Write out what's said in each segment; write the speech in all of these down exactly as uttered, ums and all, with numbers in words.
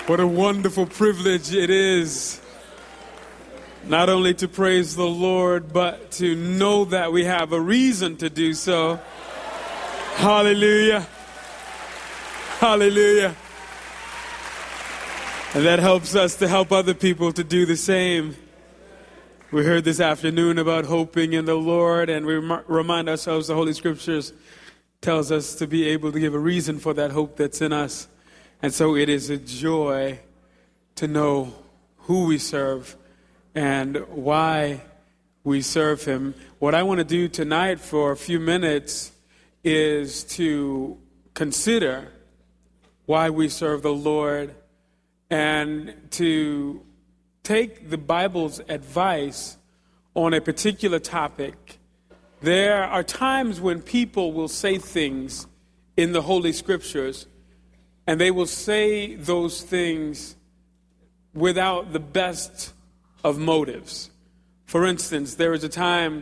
What a wonderful privilege it is not only to praise the Lord, but to know that we have a reason to do so. Hallelujah. Hallelujah. And that helps us to help other people to do the same. We heard this afternoon about hoping in the Lord, and we rem- remind ourselves the Holy Scriptures tells us to be able to give a reason for that hope that's in us. And so it is a joy to know who we serve and why we serve him. What I want to do tonight for a few minutes is to consider why we serve the Lord and to take the Bible's advice on a particular topic. There are times when people will say things in the Holy Scriptures, and they will say those things without the best of motives. For instance, there was a time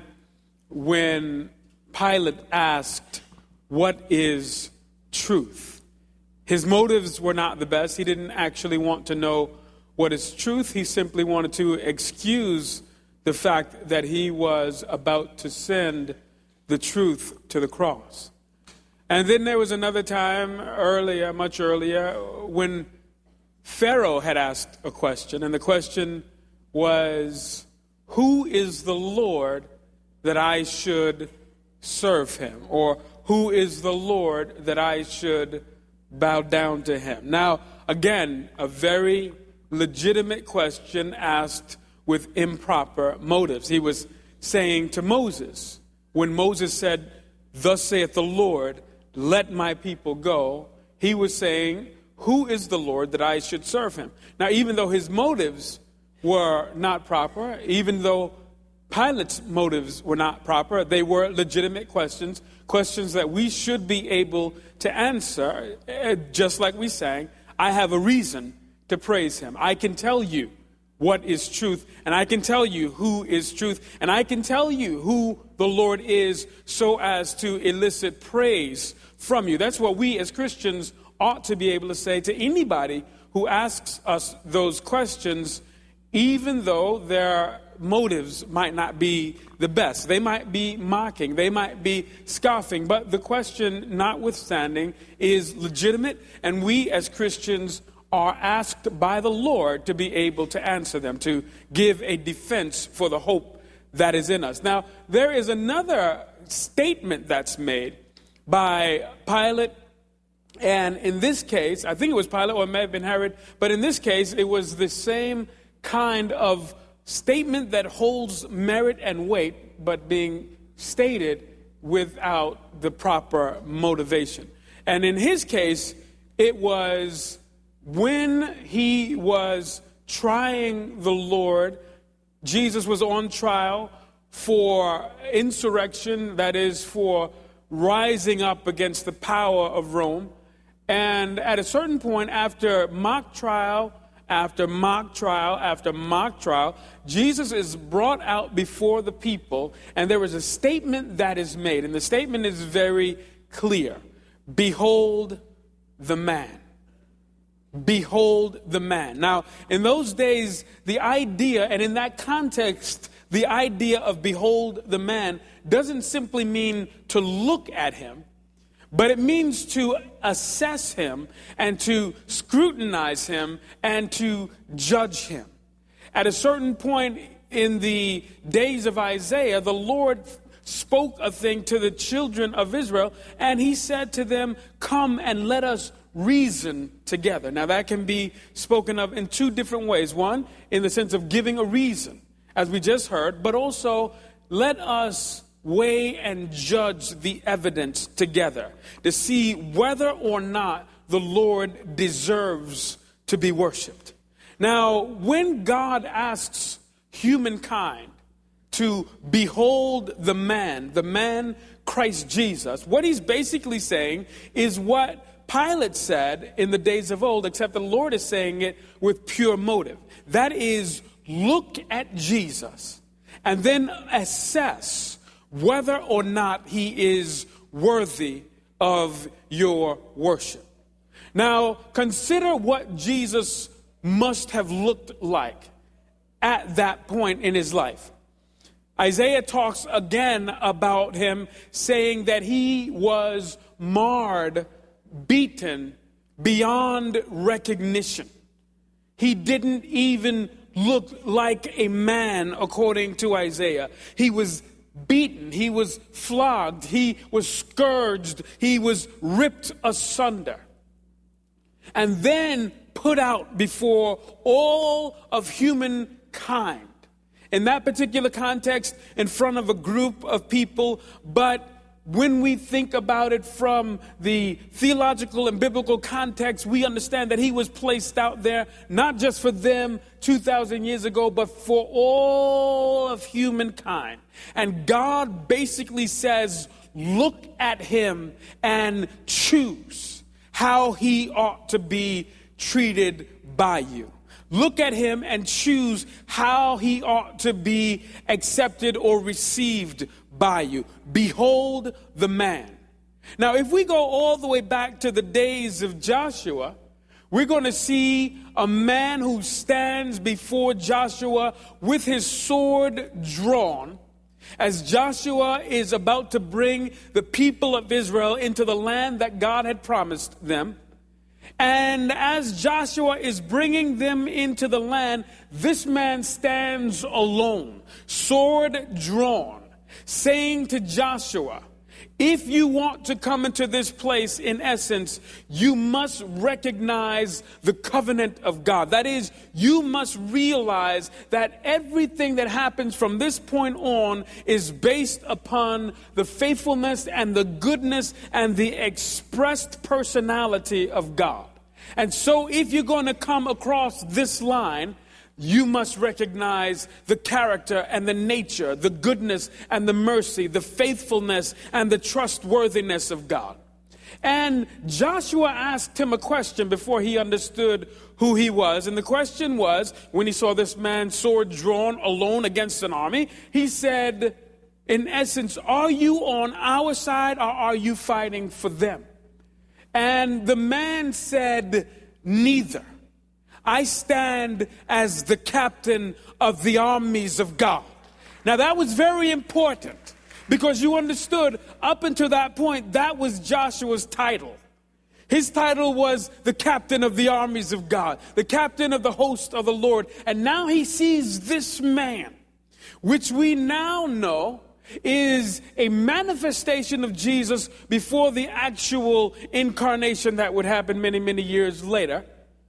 when Pilate asked, "What is truth?" His motives were not the best. He didn't actually want to know what is truth. He simply wanted to excuse the fact that he was about to send the truth to the cross. And then there was another time earlier, much earlier, when Pharaoh had asked a question, and the question was, who is the Lord that I should serve him? Or who is the Lord that I should bow down to him? Now, again, a very legitimate question asked with improper motives. He was saying to Moses, when Moses said, "Thus saith the Lord, let my people go," he was saying, who is the Lord that I should serve him? Now, even though his motives were not proper, even though Pilate's motives were not proper, they were legitimate questions, questions that we should be able to answer, just like we sang, I have a reason to praise him. I can tell you what is truth, and I can tell you who is truth, and I can tell you who the Lord is so as to elicit praise from you. That's what we as Christians ought to be able to say to anybody who asks us those questions, even though their motives might not be the best. They might be mocking, they might be scoffing, but the question notwithstanding is legitimate, and we as Christians are asked by the Lord to be able to answer them, to give a defense for the hope that is in us. Now, there is another statement that's made by Pilate, and in this case, I think it was Pilate or it may have been Herod, but in this case, it was the same kind of statement that holds merit and weight, but being stated without the proper motivation. And in his case, it was when he was trying the Lord, Jesus was on trial for insurrection, that is, for rising up against the power of Rome. And at a certain point, after mock trial, after mock trial, after mock trial, Jesus is brought out before the people, and there is a statement that is made, and the statement is very clear. Behold the man. Behold the man. Now, in those days, the idea, and in that context, the idea of behold the man doesn't simply mean to look at him, but it means to assess him and to scrutinize him and to judge him. At a certain point in the days of Isaiah, the Lord spoke a thing to the children of Israel, and he said to them, "Come and let us reason together." Now, that can be spoken of in two different ways. One, in the sense of giving a reason, as we just heard, but also let us weigh and judge the evidence together to see whether or not the Lord deserves to be worshiped. Now, when God asks humankind to behold the man, the man Christ Jesus, what he's basically saying is what Pilate said in the days of old, except the Lord is saying it with pure motive. That is, look at Jesus and then assess whether or not he is worthy of your worship. Now, consider what Jesus must have looked like at that point in his life. Isaiah talks again about him, saying that he was marred, beaten beyond recognition. He didn't even look like a man, according to Isaiah. He was beaten, he was flogged, he was scourged, he was ripped asunder, and then put out before all of humankind. In that particular context, in front of a group of people, but when we think about it from the theological and biblical context, we understand that he was placed out there, not just for them two thousand years ago, but for all of humankind. And God basically says, look at him and choose how he ought to be treated by you. Look at him and choose how he ought to be accepted or received by you. Behold the man. Now, if we go all the way back to the days of Joshua, we're going to see a man who stands before Joshua with his sword drawn, as Joshua is about to bring the people of Israel into the land that God had promised them. And as Joshua is bringing them into the land, this man stands alone, sword drawn, saying to Joshua, if you want to come into this place, in essence, you must recognize the covenant of God. That is, you must realize that everything that happens from this point on is based upon the faithfulness and the goodness and the expressed personality of God. And so if you're going to come across this line, you must recognize the character and the nature, the goodness and the mercy, the faithfulness and the trustworthiness of God. And Joshua asked him a question before he understood who he was. And the question was, when he saw this man's sword drawn alone against an army, he said, in essence, are you on our side or are you fighting for them? And the man said, neither. I stand as the captain of the armies of God. Now that was very important, because you understood up until that point, that was Joshua's title. His title was the captain of the armies of God, the captain of the host of the Lord. And now he sees this man, which we now know is a manifestation of Jesus before the actual incarnation that would happen many, many years later.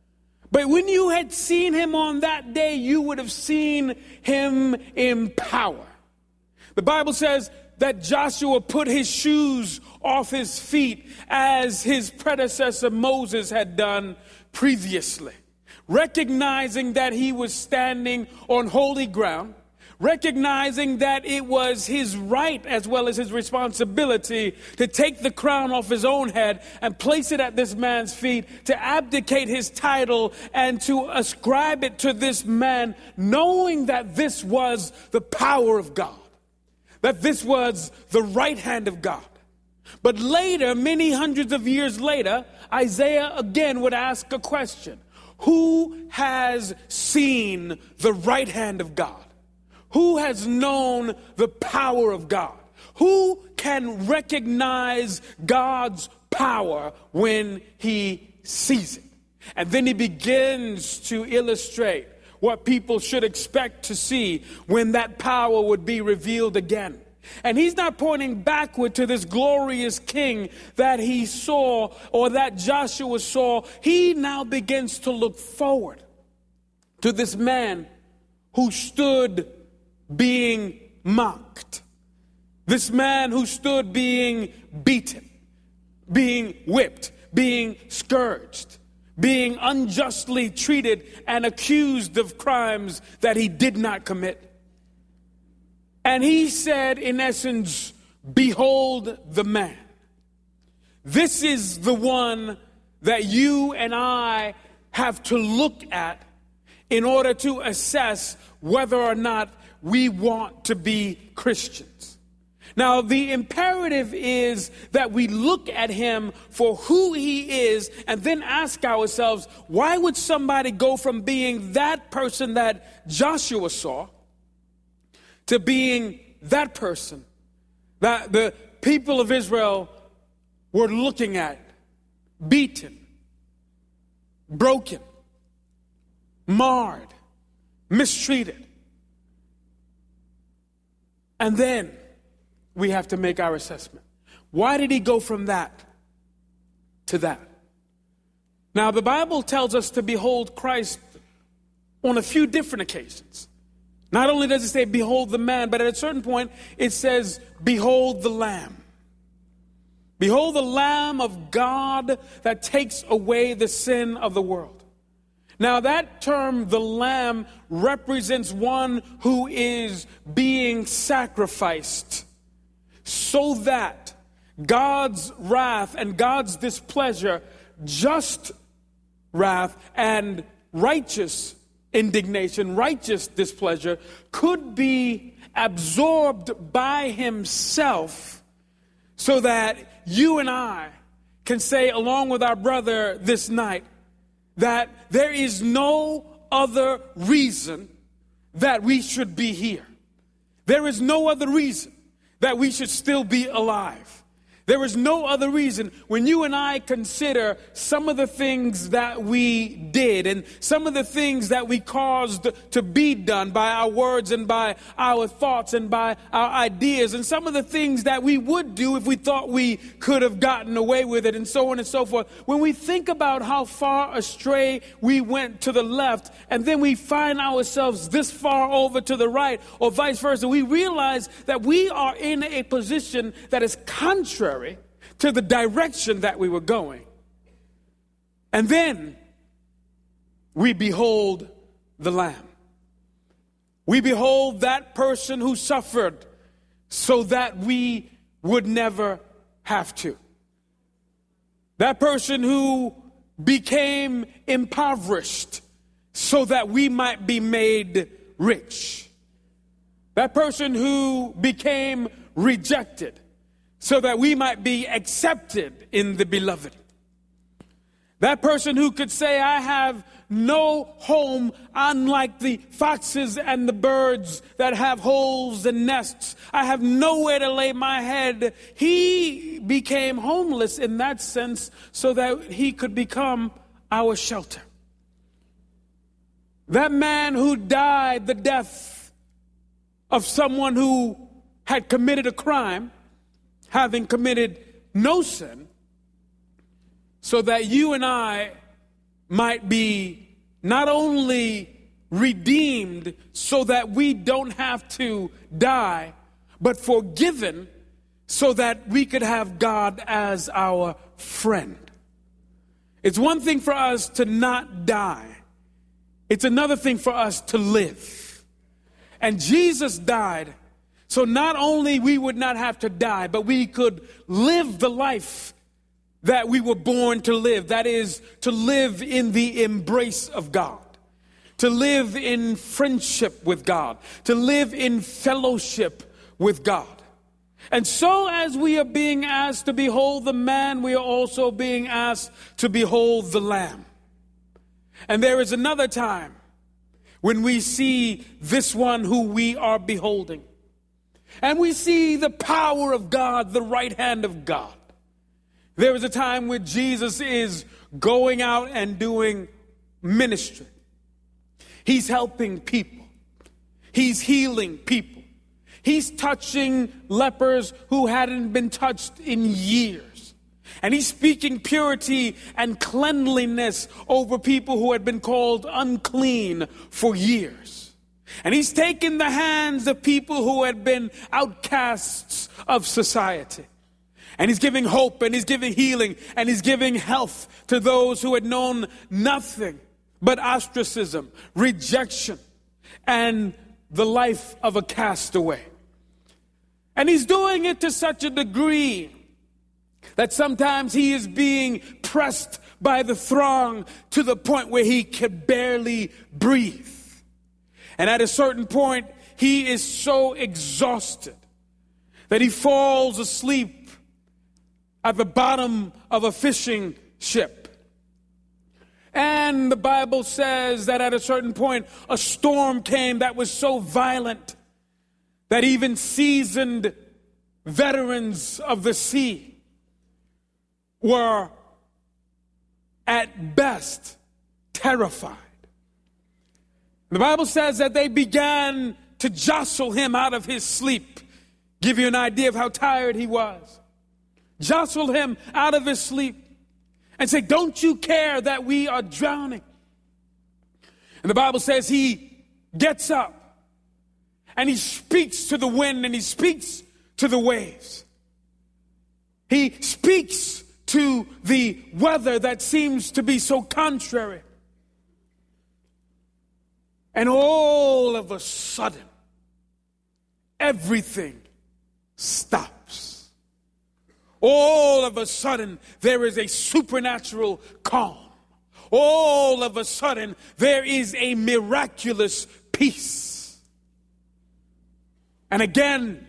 But when you had seen him on that day, you would have seen him in power. The Bible says that Joshua put his shoes off his feet as his predecessor Moses had done previously, recognizing that he was standing on holy ground, recognizing that it was his right as well as his responsibility to take the crown off his own head and place it at this man's feet, to abdicate his title and to ascribe it to this man, knowing that this was the power of God, that this was the right hand of God. But later, many hundreds of years later, Isaiah again would ask a question. Who has seen the right hand of God? Who has known the power of God? Who can recognize God's power when he sees it? And then he begins to illustrate what people should expect to see when that power would be revealed again. And he's not pointing backward to this glorious king that he saw or that Joshua saw. He now begins to look forward to this man who stood being mocked. This man who stood being beaten, being whipped, being scourged, being unjustly treated and accused of crimes that he did not commit. And he said, in essence, behold the man. This is the one that you and I have to look at in order to assess whether or not we want to be Christians. Now, the imperative is that we look at him for who he is and then ask ourselves, why would somebody go from being that person that Joshua saw to being that person that the people of Israel were looking at, beaten, broken, marred, mistreated? And then we have to make our assessment. Why did he go from that to that? Now, the Bible tells us to behold Christ on a few different occasions. Not only does it say, behold the man, but at a certain point, it says, behold the Lamb. Behold the Lamb of God that takes away the sin of the world. Now, that term, the Lamb, represents one who is being sacrificed so that God's wrath and God's displeasure, just wrath and righteous indignation, righteous displeasure, could be absorbed by himself so that you and I can say, along with our brother this night, that there is no other reason that we should be here. There is no other reason that we should still be alive. There is no other reason. When you and I consider some of the things that we did and some of the things that we caused to be done by our words and by our thoughts and by our ideas, and some of the things that we would do if we thought we could have gotten away with it, and so on and so forth. When we think about how far astray we went to the left, and then we find ourselves this far over to the right, or vice versa, we realize that we are in a position that is contrary to the direction that we were going. And then we behold the Lamb. We behold that person who suffered so that we would never have to. That person who became impoverished so that we might be made rich. That person who became rejected so that we might be accepted in the beloved. That person who could say, I have no home, unlike the foxes and the birds that have holes and nests. I have nowhere to lay my head. He became homeless in that sense so that he could become our shelter. That man who died the death of someone who had committed a crime, having committed no sin, so that you and I might be not only redeemed so that we don't have to die, but forgiven so that we could have God as our friend. It's one thing for us to not die. It's another thing for us to live. And Jesus died so not only we would not have to die, but we could live the life that we were born to live. That is, to live in the embrace of God, to live in friendship with God, to live in fellowship with God. And so as we are being asked to behold the man, we are also being asked to behold the Lamb. And there is another time when we see this one who we are beholding. And we see the power of God, the right hand of God. There is a time when Jesus is going out and doing ministry. He's helping people. He's healing people. He's touching lepers who hadn't been touched in years. And he's speaking purity and cleanliness over people who had been called unclean for years. And he's taken the hands of people who had been outcasts of society. And he's giving hope, and he's giving healing, and he's giving health to those who had known nothing but ostracism, rejection, and the life of a castaway. And he's doing it to such a degree that sometimes he is being pressed by the throng to the point where he could barely breathe. And at a certain point, he is so exhausted that he falls asleep at the bottom of a fishing ship. And the Bible says that at a certain point, a storm came that was so violent that even seasoned veterans of the sea were at best terrified. The Bible says that they began to jostle him out of his sleep. Give you an idea of how tired he was. Jostle him out of his sleep and say, don't you care that we are drowning? And the Bible says he gets up and he speaks to the wind and he speaks to the waves. He speaks to the weather that seems to be so contrary. And all of a sudden, everything stops. All of a sudden, there is a supernatural calm. All of a sudden, there is a miraculous peace. And again,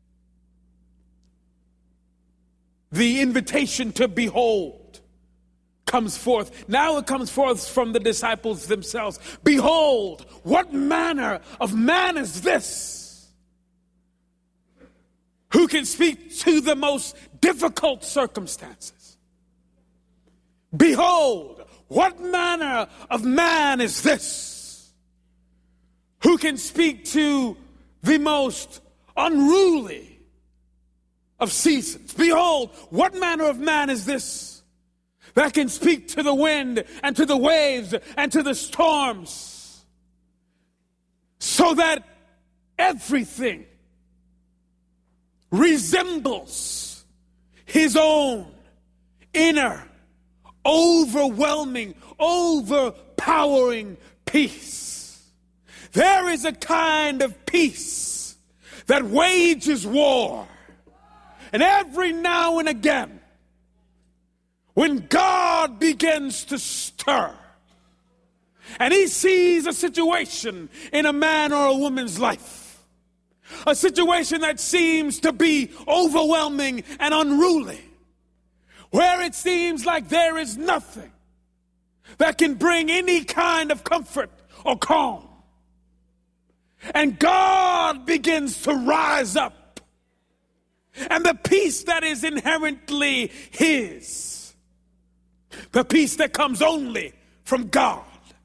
the invitation to behold comes forth. Now it comes forth from the disciples themselves. Behold, what manner of man is this, who can speak to the most difficult circumstances? Behold, what manner of man is this, who can speak to the most unruly of seasons? Behold, what manner of man is this that can speak to the wind and to the waves and to the storms, so that everything resembles his own inner, overwhelming, overpowering peace. There is a kind of peace that wages war. And every now and again, when God begins to stir, and he sees a situation in a man or a woman's life, a situation that seems to be overwhelming and unruly, where it seems like there is nothing that can bring any kind of comfort or calm, and God begins to rise up, and the peace that is inherently his, the peace that comes only from God,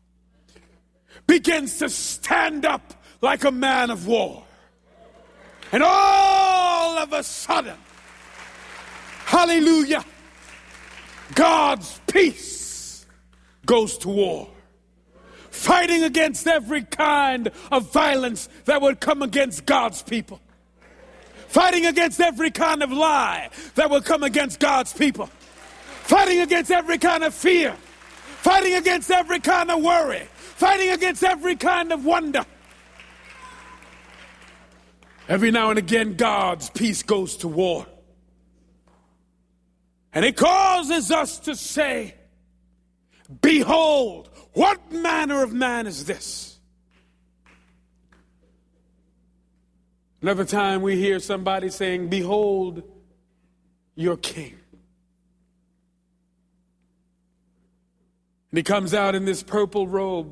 begins to stand up like a man of war. And all of a sudden, hallelujah, God's peace goes to war, fighting against every kind of violence that would come against God's people, fighting against every kind of lie that would come against God's people, fighting against every kind of fear, fighting against every kind of worry, fighting against every kind of wonder. Every now and again, God's peace goes to war. And it causes us to say, behold, what manner of man is this? Another time we hear somebody saying, behold, your king. And he comes out in this purple robe.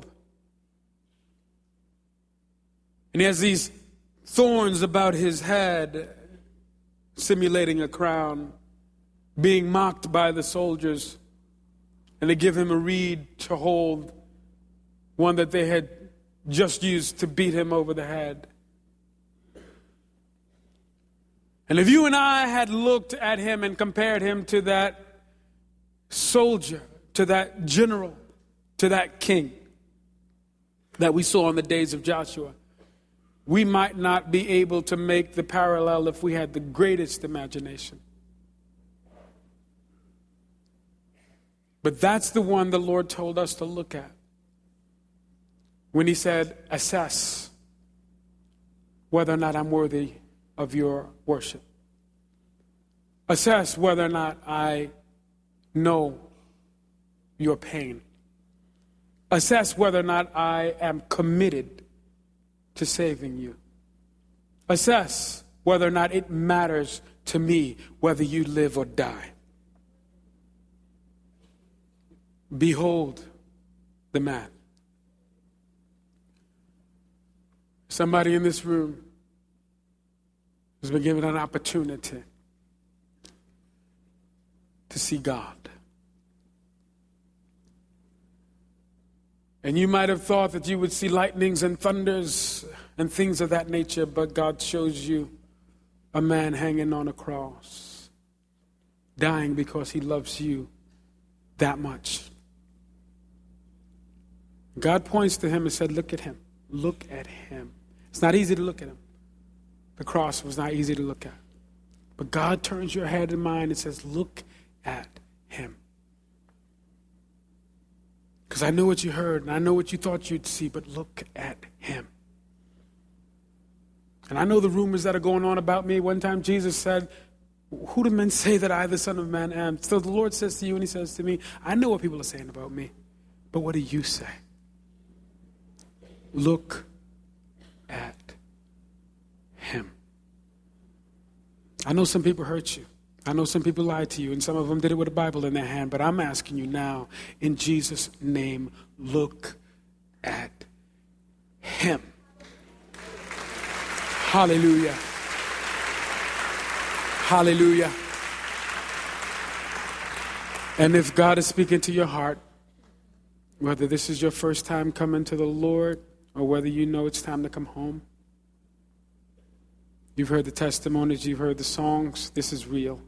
And he has these thorns about his head, simulating a crown, being mocked by the soldiers. And they give him a reed to hold, one that they had just used to beat him over the head. And if you and I had looked at him and compared him to that soldier, to that general, to that king that we saw in the days of Joshua, we might not be able to make the parallel if we had the greatest imagination. But that's the one the Lord told us to look at when he said, assess whether or not I'm worthy of your worship. Assess whether or not I know your pain. Assess whether or not I am committed to saving you. Assess whether or not it matters to me whether you live or die. Behold the man. Somebody in this room has been given an opportunity to see God. And you might have thought that you would see lightnings and thunders and things of that nature, but God shows you a man hanging on a cross, dying because he loves you that much. God points to him and said, look at him. Look at him. It's not easy to look at him. The cross was not easy to look at. But God turns your head and mind and says, look at him. Because I know what you heard and I know what you thought you'd see, but look at him. And I know the rumors that are going on about me. One time Jesus said, who do men say that I, the Son of Man, am? So the Lord says to you and he says to me, I know what people are saying about me, but what do you say? Look at him. I know some people hurt you. I know some people lied to you, and some of them did it with a Bible in their hand, but I'm asking you now, in Jesus' name, look at him. Hallelujah. Hallelujah. And if God is speaking to your heart, whether this is your first time coming to the Lord or whether you know it's time to come home, you've heard the testimonies, you've heard the songs, this is real.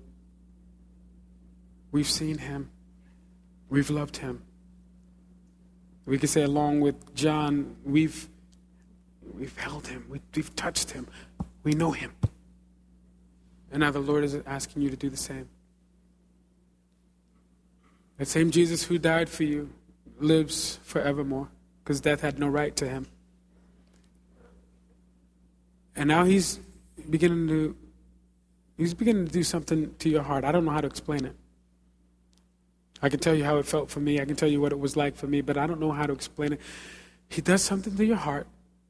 We've seen him. We've loved him. We can say along with John, we've we've held him. We, we've touched him. We know him. And now the Lord is asking you to do the same. That same Jesus who died for you lives forevermore because death had no right to him. And now he's beginning to he's beginning to do something to your heart. I don't know how to explain it. I can tell you how it felt for me. I can tell you what it was like for me, but I don't know how to explain it. He does something to your heart.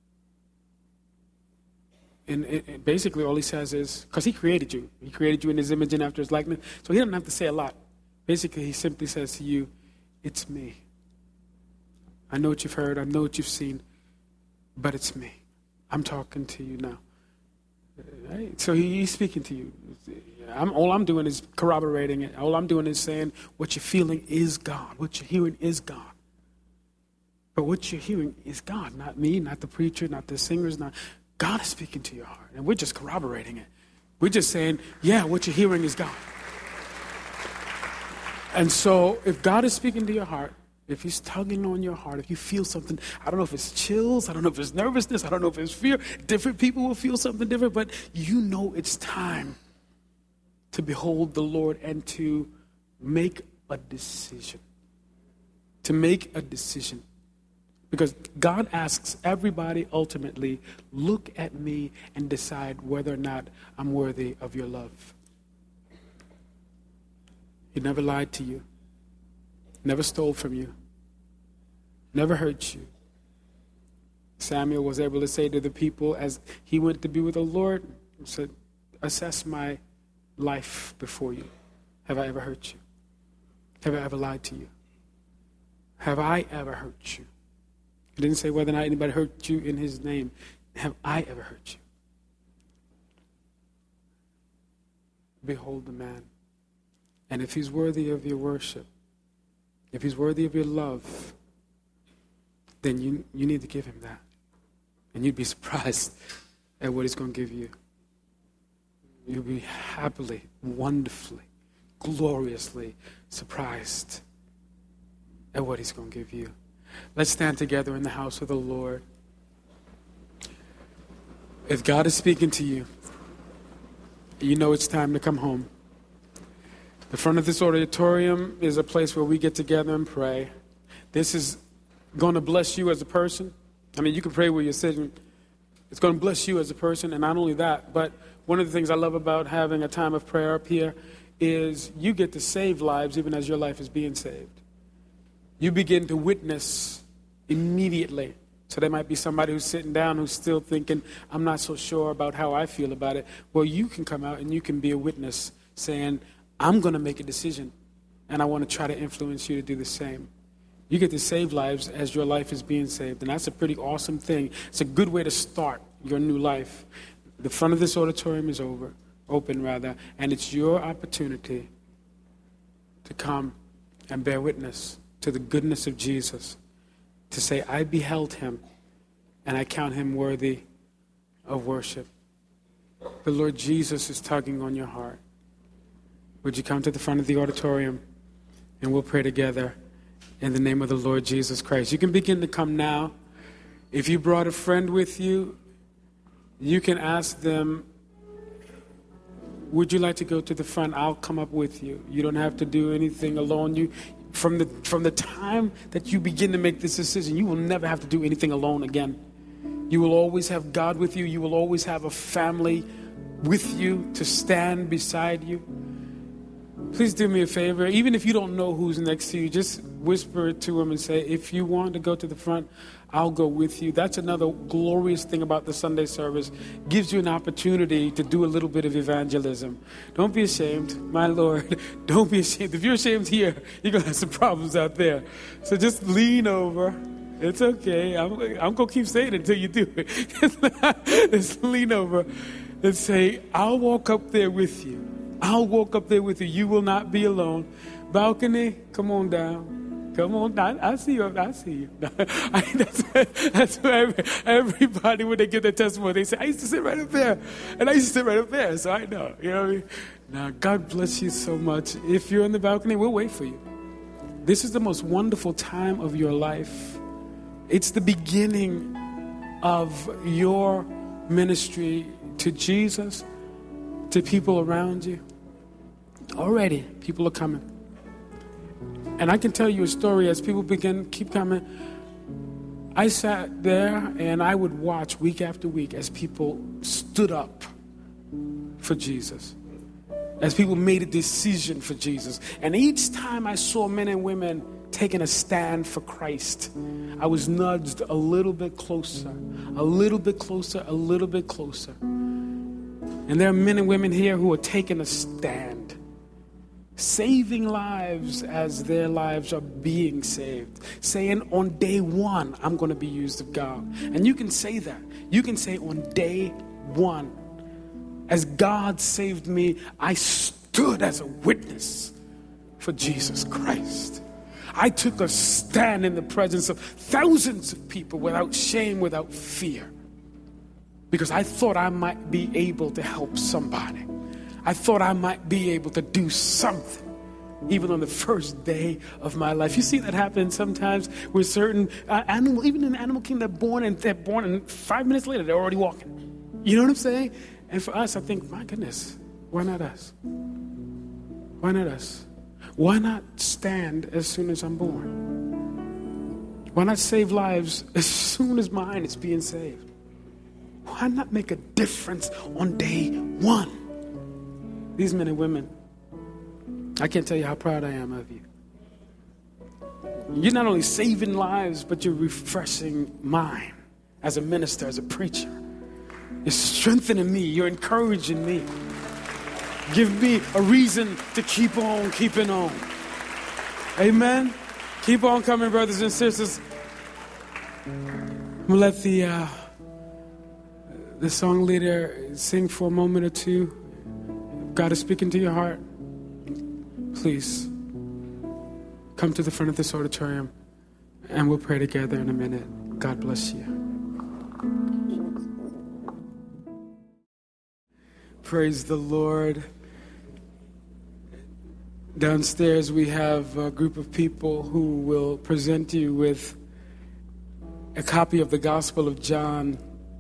And it, it basically all he says is, because he created you. He created you in his image and after his likeness. So he doesn't have to say a lot. Basically, he simply says to you, it's me. I know what you've heard. I know what you've seen. But it's me. I'm talking to you now. Right? So he, he's speaking to you. I'm, all I'm doing is corroborating it. All I'm doing is saying what you're feeling is God. What you're hearing is God. But what you're hearing is God, not me, not the preacher, not the singers. Not God is speaking to your heart. And we're just corroborating it. We're just saying, yeah, what you're hearing is God. And so if God is speaking to your heart, if he's tugging on your heart, if you feel something, I don't know if it's chills, I don't know if it's nervousness, I don't know if it's fear. Different people will feel something different, but you know it's time to behold the Lord and to make a decision. To make a decision. Because God asks everybody ultimately, look at me and decide whether or not I'm worthy of your love. He never lied to you. Never stole from you. Never hurt you. Samuel was able to say to the people as he went to be with the Lord, he said, assess my life before you. Have I ever hurt you? Have I ever lied to you? Have I ever hurt you? He didn't say whether or not anybody hurt you in his name. Have I ever hurt you? Behold the man. And if he's worthy of your worship, if he's worthy of your love, then you, you need to give him that. And you'd be surprised at what he's going to give you. You'll be happily, wonderfully, gloriously surprised at what he's going to give you. Let's stand together in the house of the Lord. If God is speaking to you, you know it's time to come home. The front of this auditorium is a place where we get together and pray. This is going to bless you as a person. I mean, you can pray where you're sitting. It's going to bless you as a person, and not only that, but one of the things I love about having a time of prayer up here is you get to save lives even as your life is being saved. You begin to witness immediately So there might be somebody who's sitting down who's still thinking, I'm not so sure about how I feel about it. Well, you can come out and you can be a witness saying, I'm going to make a decision, and I want to try to influence you to do the same. You get to save lives as your life is being saved, and that's a pretty awesome thing. It's a good way to start your new life. The front of this auditorium is over, open rather, and it's your opportunity to come and bear witness to the goodness of Jesus, to say, I beheld him, and I count him worthy of worship. The Lord Jesus is tugging on your heart. Would you come to the front of the auditorium, and we'll pray together in the name of the Lord Jesus Christ. You can begin to come now. If you brought a friend with you, you can ask them, would you like to go to the front? I'll come up with you. You don't have to do anything alone. You, from the from the time that you begin to make this decision, you will never have to do anything alone again. You will always have God with you. You will always have a family with you to stand beside you. Please do me a favor. Even if you don't know who's next to you, just whisper it to them and say, if you want to go to the front, I'll go with you. That's another glorious thing about the Sunday service. Gives you an opportunity to do a little bit of evangelism. Don't be ashamed, my Lord. Don't be ashamed. If you're ashamed here, you're going to have some problems out there. So just lean over. It's okay. I'm, I'm going to keep saying it until you do it. Just lean over and say, I'll walk up there with you. I'll walk up there with you. You will not be alone. Balcony, come on down. Come on down. I see you. I see you. I, that's that's where every, everybody, when they give their testimony, they say, I used to sit right up there. And I used to sit right up there. So I know. You know what I mean? Now, God bless you so much. If you're in the balcony, we'll wait for you. This is the most wonderful time of your life. It's the beginning of your ministry to Jesus, to people around you. Already, people are coming. And I can tell you a story as people begin, keep coming. I sat there and I would watch week after week as people stood up for Jesus. As people made a decision for Jesus. And each time I saw men and women taking a stand for Christ, I was nudged a little bit closer, a little bit closer, a little bit closer. And there are men and women here who are taking a stand, saving lives as their lives are being saved, saying on day one, I'm going to be used of God. And you can say that. You can say on day one, as God saved me, I stood as a witness for Jesus Christ. I took a stand in the presence of thousands of people without shame, without fear. Because I thought I might be able to help somebody. I thought I might be able to do something, even on the first day of my life. You see that happen sometimes with certain uh, animals, even in the animal kingdom, they're born and they're born, and five minutes later they're already walking. You know what I'm saying? And for us, I think, my goodness, why not us? Why not us? Why not stand as soon as I'm born? Why not save lives as soon as mine is being saved? Why not make a difference on day one? These men and women, I can't tell you how proud I am of you. You're not only saving lives, but you're refreshing mine as a minister, as a preacher. You're strengthening me. You're encouraging me. Give me a reason to keep on keeping on. Amen? Keep on coming, brothers and sisters. We'll let the... Uh, The song leader sing for a moment or two. God is speaking to your heart. Please come to the front of this auditorium and we'll pray together in a minute. God bless you. Praise the Lord. Downstairs we have a group of people who will present you with a copy of the Gospel of John.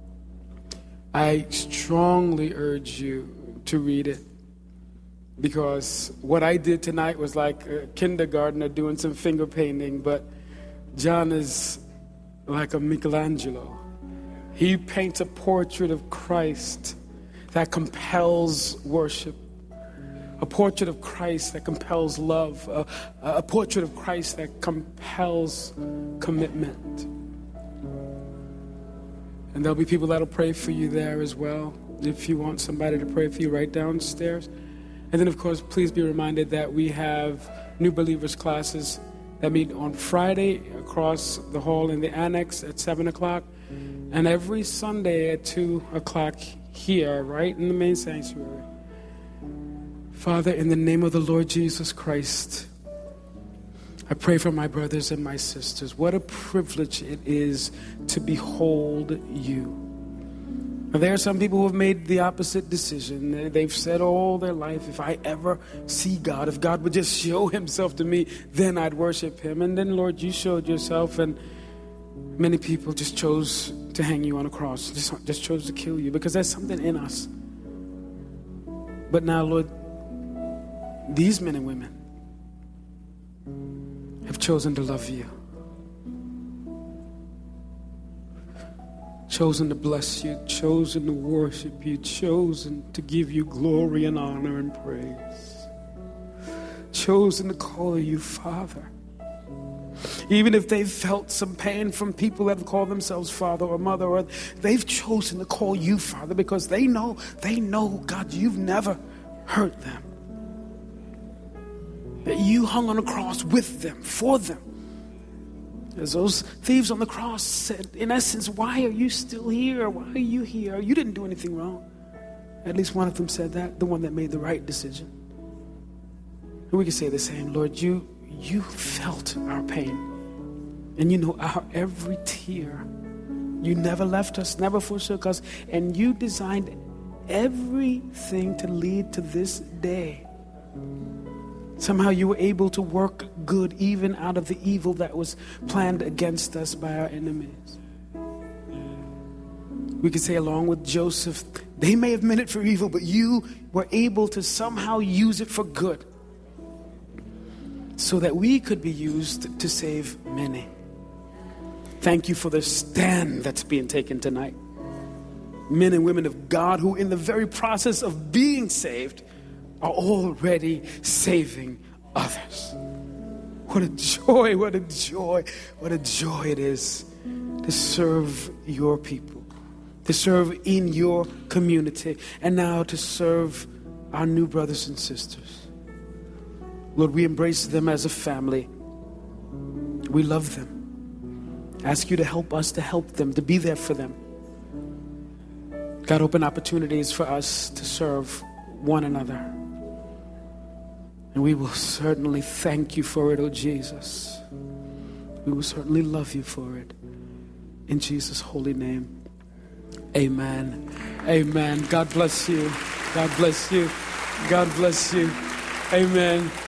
I strongly urge you to read it, because what I did tonight was like a kindergartner doing some finger painting, but John is like a Michelangelo. He paints a portrait of Christ that compels worship, a portrait of Christ that compels love, a, a portrait of Christ that compels commitment. And there'll be people that'll pray for you there as well. If you want somebody to pray for you, right downstairs. And then, of course, please be reminded that we have new believers classes that meet on Friday across the hall in the annex at seven o'clock. And every Sunday at two o'clock here, right in the main sanctuary. Father, in the name of the Lord Jesus Christ, I pray for my brothers and my sisters. What a privilege it is to behold you. Now, there are some people who have made the opposite decision. They've said all their life, if I ever see God, if God would just show himself to me, then I'd worship him. And then, Lord, you showed yourself, and many people just chose to hang you on a cross, just, just chose to kill you, because there's something in us. But now, Lord, these men and women have chosen to love you, chosen to bless you, chosen to worship you, chosen to give you glory and honor and praise, chosen to call you Father. Even if they've felt some pain from people that have called themselves father or mother, or they've chosen to call you Father because they know, they know, God, you've never hurt them. That you hung on a cross with them, for them. As those thieves on the cross said, in essence, why are you still here? Why are you here? You didn't do anything wrong. At least one of them said that, the one that made the right decision. And we can say the same, Lord, you, you felt our pain. And you know our every tear. You never left us, never forsook us. And you designed everything to lead to this day. Somehow you were able to work good even out of the evil that was planned against us by our enemies. We could say along with Joseph, they may have meant it for evil, but you were able to somehow use it for good so that we could be used to save many. Thank you for the stand that's being taken tonight. Men and women of God who in the very process of being saved are already saving others. What a joy, what a joy, what a joy it is to serve your people, to serve in your community, and now to serve our new brothers and sisters. Lord, we embrace them as a family. We love them. Ask you to help us to help them, to be there for them. God, open opportunities for us to serve one another. And we will certainly thank you for it, oh Jesus. We will certainly love you for it. In Jesus' holy name, amen. Amen. God bless you. God bless you. God bless you. Amen.